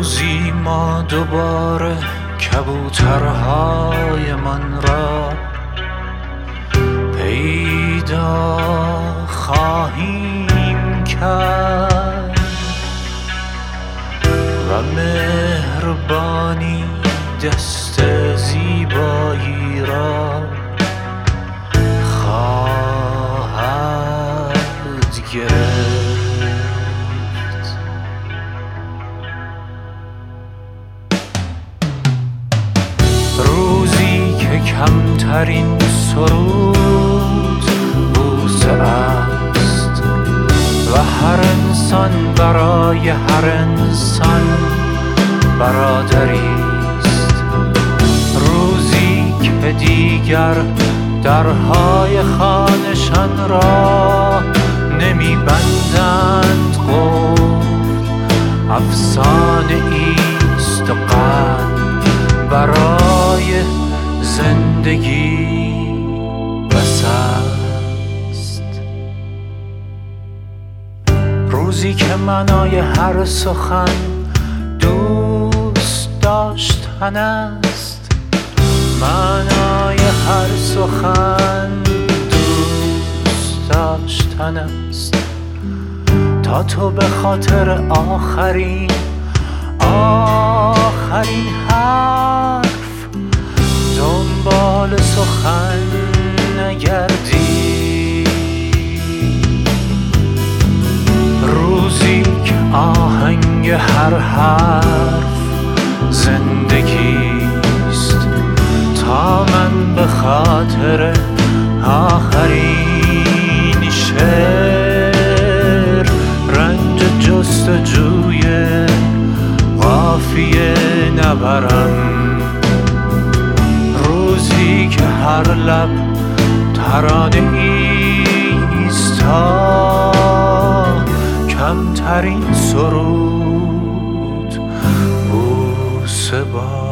روزی ما دوباره کبوترهای من را پیدا خواهیم کرد و مهربانی دست زیبایی را خواهد گرفت. روزی که کمترین سرود بوسه است و هر انسان برای هر انسان برادری است. روزی که دیگر درهای خانه‌شان را نمی‌بندند، گفت افسانه ایست و قلب برای زندگی بس است. روزی که معنای هر سخن دوست داشتن است، معنای هر سخن دوست داشتن است، تا تو به خاطر آخرین حرف دنبال سخن نگردی. روزی که آهنگ هر حرف زندگیست، تا من به خاطر آخرین شعر رنج جستجوی قافیه نبرم. روزی که هر لب ترانه ایست، تا کمترین سرود بوسه باشد.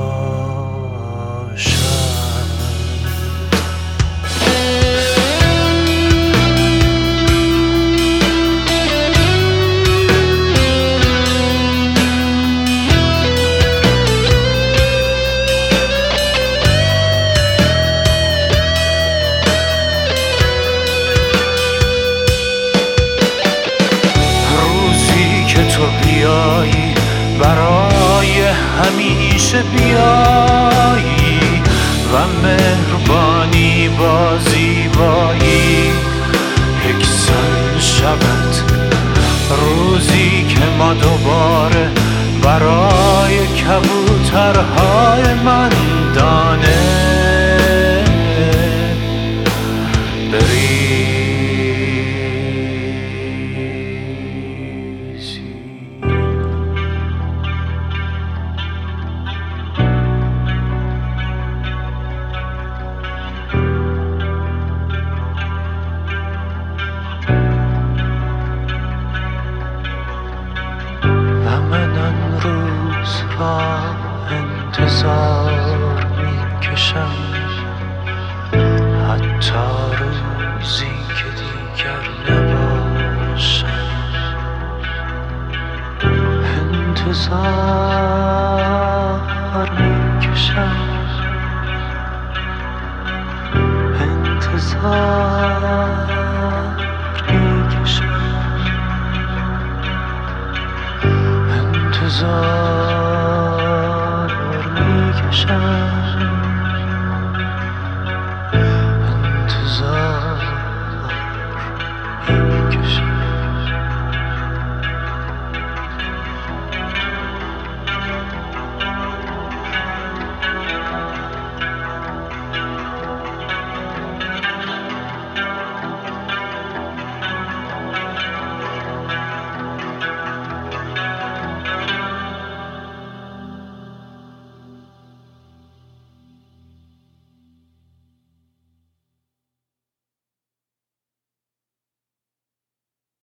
تو بیایی، برای همیشه بیایی و مهربانی با زیبایی یکسان شود. روزی که ما دوباره برای کبوترهای من دانه بریزی. انتظار میکشم حتی روزی که دیگر نباشم. انتظار میکشم، انتظار میکشم، انتظار